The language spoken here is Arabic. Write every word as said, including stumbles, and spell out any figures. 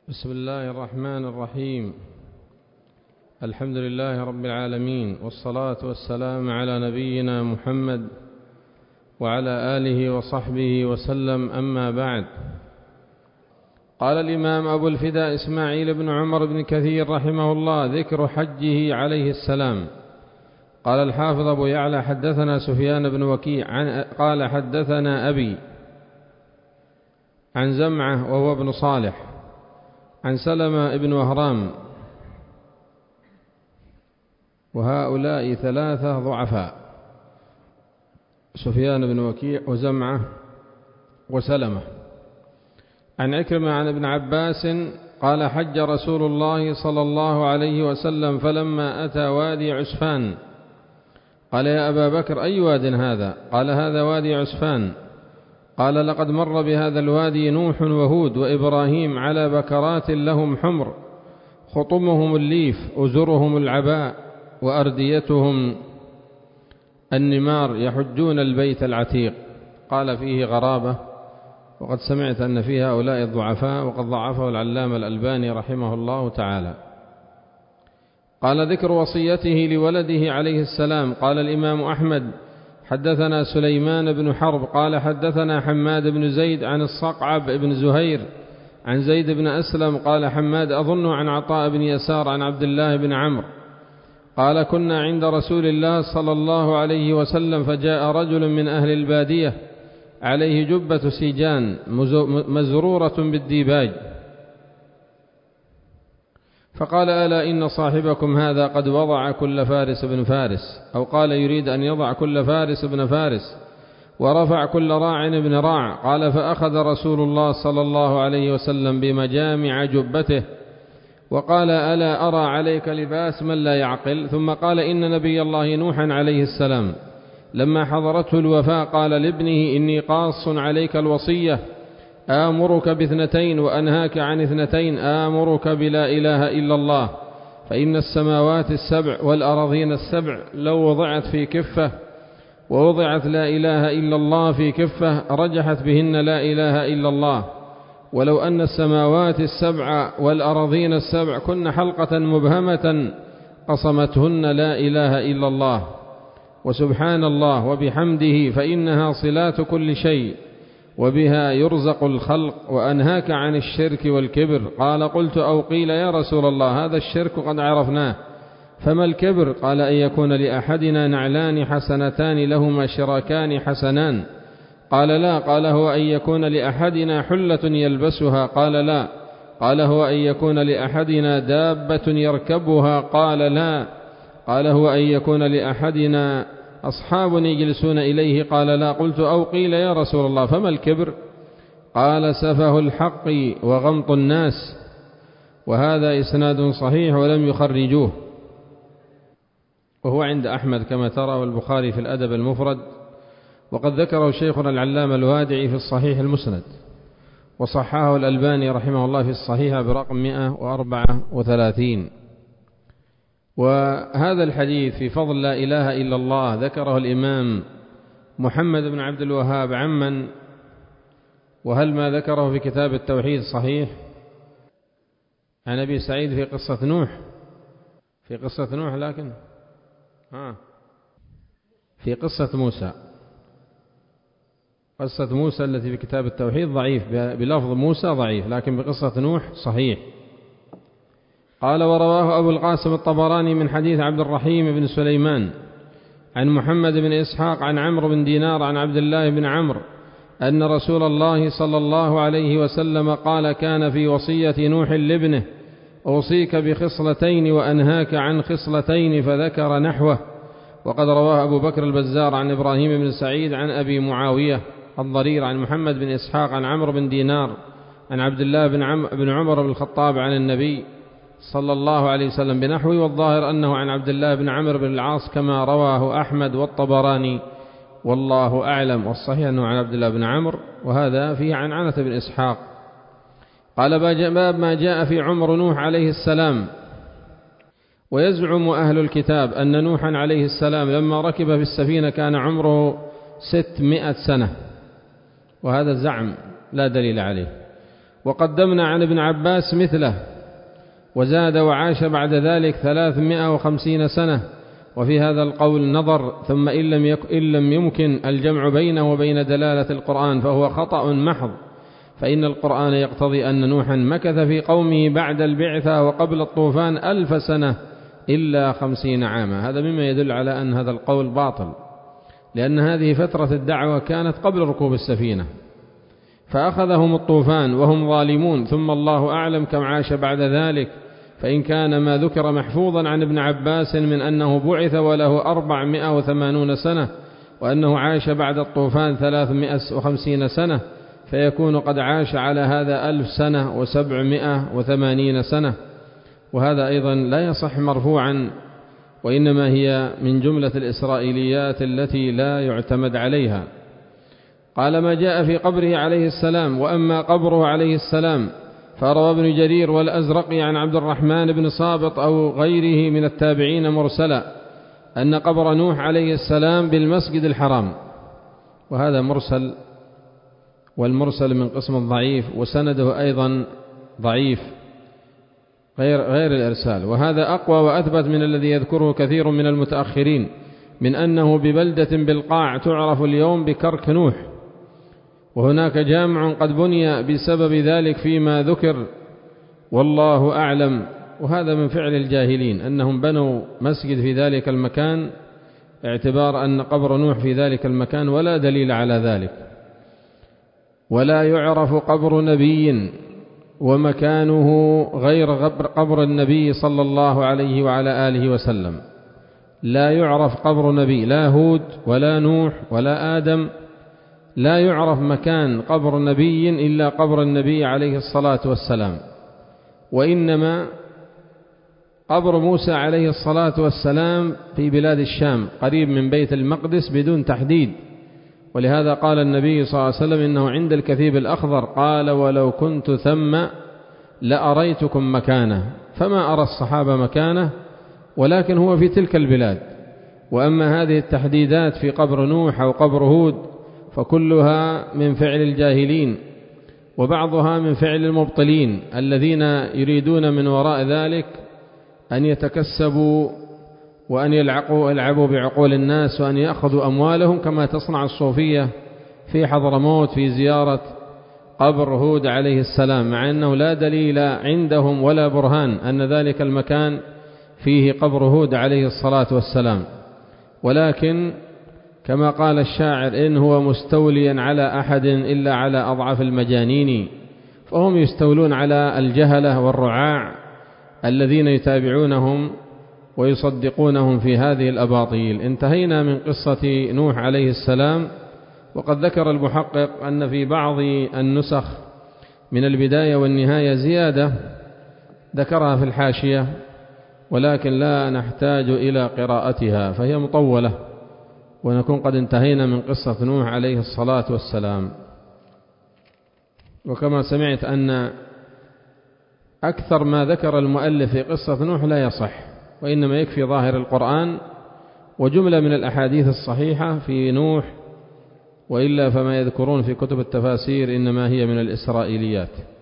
بسم الله الرحمن الرحيم. الحمد لله رب العالمين، والصلاة والسلام على نبينا محمد وعلى آله وصحبه وسلم، أما بعد. قال الإمام أبو الفداء إسماعيل بن عمر بن كثير رحمه الله: ذكر حجه عليه السلام. قال الحافظ أبو يعلى: حدثنا سفيان بن وكيع عن قال حدثنا أبي عن زمعة وهو ابن صالح عن سلمة بن وهرام، وهؤلاء ثلاثة ضعفاء: سفيان بن وكيع وزمعة وسلمة. عن عكرمة عن ابن عباس قال: حج رسول الله صلى الله عليه وسلم فلما أتى وادي عسفان قال: يا أبا بكر، أي واد هذا؟ قال: هذا وادي عسفان. قال: لقد مر بهذا الوادي نوح وهود وإبراهيم على بكرات لهم حمر، خطمهم الليف، أزرهم العباء، وأرديتهم النمار، يحجون البيت العتيق. قال: فيه غرابة، وقد سمعت أن فيه هؤلاء الضعفاء، وقد ضعفه العلامة الألباني رحمه الله تعالى. قال: ذكر وصيته لولده عليه السلام. قال الإمام أحمد: حدثنا سليمان بن حرب قال حدثنا حماد بن زيد عن الصقعب بن زهير عن زيد بن أسلم قال حماد: أظن عن عطاء بن يسار عن عبد الله بن عمرو قال: كنا عند رسول الله صلى الله عليه وسلم، فجاء رجل من أهل البادية عليه جبة سيجان مزرورة بالديباج، فقال: ألا إن صاحبكم هذا قد وضع كل فارس بن فارس، أو قال يريد أن يضع كل فارس بن فارس، ورفع كل راع بن راع. قال: فأخذ رسول الله صلى الله عليه وسلم بمجامع جبته وقال: ألا أرى عليك لباس من لا يعقل؟ ثم قال: إن نبي الله نوحا عليه السلام لما حضرته الوفاة قال لابنه: إني قاص عليك الوصية، آمرك باثنتين وأنهاك عن اثنتين، آمرك بلا إله إلا الله، فإن السماوات السبع والأراضين السبع لو وضعت في كفة ووضعت لا إله إلا الله في كفة رجحت بهن لا إله إلا الله، ولو أن السماوات السبع والأراضين السبع كن حلقة مبهمة قصمتهن لا إله إلا الله، وسبحان الله وبحمده، فإنها صلات كل شيء وبها يرزق الخلق، وأنهاك عن الشرك والكبر. قال: قلت: أو قيل يا رسول الله هذا الشرك قد عرفناه، فما الكبر؟ قال: أن يكون لأحدنا نعلان حسنتان لهما شراكان حسنان. قال: لا. قال: هو أن يكون لأحدنا حلة يلبسها. قال: لا. قال: هو أن يكون لأحدنا دابة يركبها. قال: لا. قال: هو أن يكون لأحدنا أصحاب يجلسون إليه. قال: لا. قلت: أو قيل يا رسول الله فما الكبر؟ قال: سفه الحق وغمط الناس. وهذا إسناد صحيح ولم يخرجوه، وهو عند أحمد كما ترى، والبخاري في الأدب المفرد، وقد ذكره شيخنا العلامة الوادعي في الصحيح المسند، وصححه الألباني رحمه الله في الصحيح برقم مئة وأربعة وثلاثين. وهذا الحديث في فضل لا إله إلا الله ذكره الإمام محمد بن عبد الوهاب عمن، وهل ما ذكره في كتاب التوحيد صحيح؟ عن أبي سعيد في قصة نوح، في قصة نوح لكن ها في قصة موسى، قصة موسى التي في كتاب التوحيد ضعيف بلفظ موسى ضعيف، لكن بقصة نوح صحيح. قال: ورواه أبو القاسم الطبراني من حديث عبد الرحيم بن سليمان عن محمد بن إسحاق عن عمرو بن دينار عن عبد الله بن عمرو أن رسول الله صلى الله عليه وسلم قال: كان في وصية نوح لابنه: أوصيك بخصلتين وأنهاك عن خصلتين، فذكر نحوه. وقد رواه أبو بكر البزار عن إبراهيم بن سعيد عن أبي معاوية الضرير عن محمد بن إسحاق عن عمرو بن دينار عن عبد الله بن, عم بن عمر بن الخطاب عن النبي صلى الله عليه وسلم بنحوه، والظاهر أنه عن عبد الله بن عمرو بن العاص كما رواه أحمد والطبراني، والله أعلم. والصحيح أنه عن عبد الله بن عمرو، وهذا فيه عن عنة بن إسحاق. قال: باب ما جاء في عمر نوح عليه السلام. ويزعم أهل الكتاب أن نوحا عليه السلام لما ركب في السفينة كان عمره ستمائة سنة، وهذا الزعم لا دليل عليه. وقدمنا عن ابن عباس مثله، وزاد وعاش بعد ذلك ثلاثمائة وخمسين سنة. وفي هذا القول نظر، ثم إن لم, يك... إن لم يمكن الجمع بينه وبين دلالة القرآن فهو خطأ محض، فإن القرآن يقتضي أن نوحا مكث في قومه بعد البعثة وقبل الطوفان ألف سنة إلا خمسين عاما. هذا مما يدل على أن هذا القول باطل، لأن هذه فترة الدعوة كانت قبل ركوب السفينة، فأخذهم الطوفان وهم ظالمون، ثم الله أعلم كم عاش بعد ذلك. فإن كان ما ذكر محفوظا عن ابن عباس من أنه بعث وله أربعمائة وثمانون سنة، وأنه عاش بعد الطوفان ثلاثمائة وخمسين سنة، فيكون قد عاش على هذا ألف سنة وسبعمائة وثمانين سنة، وهذا أيضا لا يصح مرفوعا، وإنما هي من جملة الإسرائيليات التي لا يعتمد عليها. قال: ما جاء في قبره عليه السلام. وأما قبره عليه السلام فروى ابن جرير والأزرقي عن عبد الرحمن بن صابط أو غيره من التابعين مرسلا أن قبر نوح عليه السلام بالمسجد الحرام، وهذا مرسل، والمرسل من قسم الضعيف، وسنده أيضا ضعيف غير, غير الإرسال. وهذا أقوى وأثبت من الذي يذكره كثير من المتأخرين من أنه ببلدة بالقاع تعرف اليوم بكرك نوح، وهناك جامع قد بني بسبب ذلك فيما ذكر، والله أعلم. وهذا من فعل الجاهلين أنهم بنوا مسجد في ذلك المكان اعتبار أن قبر نوح في ذلك المكان، ولا دليل على ذلك. ولا يعرف قبر نبي ومكانه غير قبر النبي صلى الله عليه وعلى آله وسلم. لا يعرف قبر نبي، لا هود ولا نوح ولا آدم، لا يعرف مكان قبر نبي إلا قبر النبي عليه الصلاة والسلام. وإنما قبر موسى عليه الصلاة والسلام في بلاد الشام قريب من بيت المقدس بدون تحديد، ولهذا قال النبي صلى الله عليه وسلم إنه عند الكثيب الأخضر، قال: ولو كنت ثم لأريتكم مكانه. فما أرى الصحابة مكانه، ولكن هو في تلك البلاد. وأما هذه التحديدات في قبر نوح أو قبر هود فكلها من فعل الجاهلين، وبعضها من فعل المبطلين الذين يريدون من وراء ذلك أن يتكسبوا وأن يلعقوا يلعبوا بعقول الناس وأن يأخذوا أموالهم، كما تصنع الصوفية في حضرموت في زيارة قبر هود عليه السلام، مع أنه لا دليل عندهم ولا برهان أن ذلك المكان فيه قبر هود عليه الصلاة والسلام. ولكن كما قال الشاعر: إن هو مستوليا على أحد إلا على أضعف المجانين. فهم يستولون على الجهلة والرعاع الذين يتابعونهم ويصدقونهم في هذه الأباطيل. انتهينا من قصة نوح عليه السلام، وقد ذكر المحقق أن في بعض النسخ من البداية والنهاية زيادة ذكرها في الحاشية، ولكن لا نحتاج إلى قراءتها فهي مطولة، ونكون قد انتهينا من قصة نوح عليه الصلاة والسلام. وكما سمعت أن أكثر ما ذكر المؤلف في قصة نوح لا يصح، وإنما يكفي ظاهر القرآن وجملة من الأحاديث الصحيحة في نوح، وإلا فما يذكرون في كتب التفاسير إنما هي من الإسرائيليات.